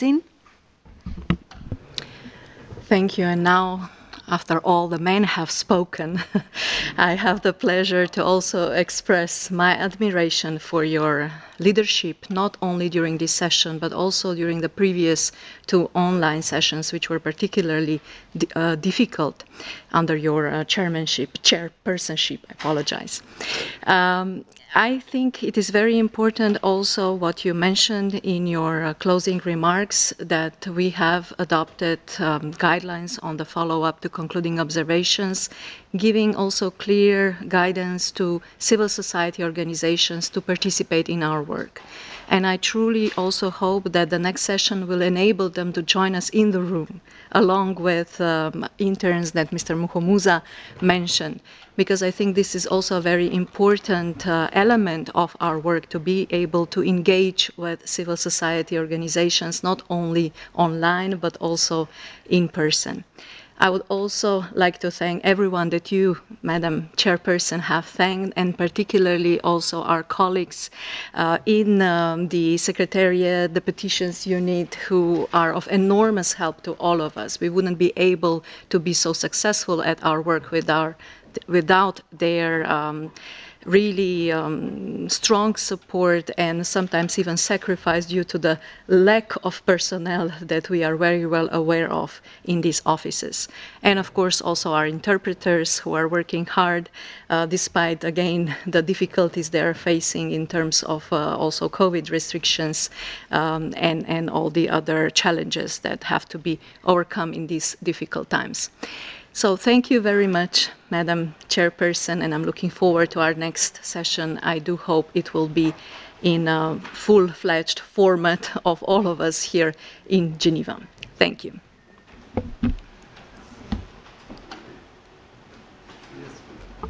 Gezin. Thank you. And now, after all the men have spoken, I have the pleasure to also express my admiration for your leadership, not only during this session, but also during the previous two online sessions, which were particularly difficult under your chairpersonship. I apologize. I think it is very important also what you mentioned in your closing remarks, that we have adopted guidelines on the follow-up to concluding observations, giving also clear guidance to civil society organizations to participate in our work. And I truly also hope that the next session will enable them to join us in the room, along with interns that Mr. Muhomuza mentioned, because I think this is also a very important element of our work, to be able to engage with civil society organizations, not only online, but also in person. I would also like to thank everyone that you, Madam Chairperson, have thanked, and particularly also our colleagues in the Secretariat, the Petitions Unit, who are of enormous help to all of us. We wouldn't be able to be so successful at our work without their really strong support, and sometimes even sacrifice due to the lack of personnel that we are very well aware of in these offices. And of course also our interpreters, who are working hard despite, again, the difficulties they are facing in terms of also COVID restrictions and all the other challenges that have to be overcome in these difficult times. So thank you very much, Madam Chairperson, and I'm looking forward to our next session. I do hope it will be in a full-fledged format of all of us here in Geneva. Thank you.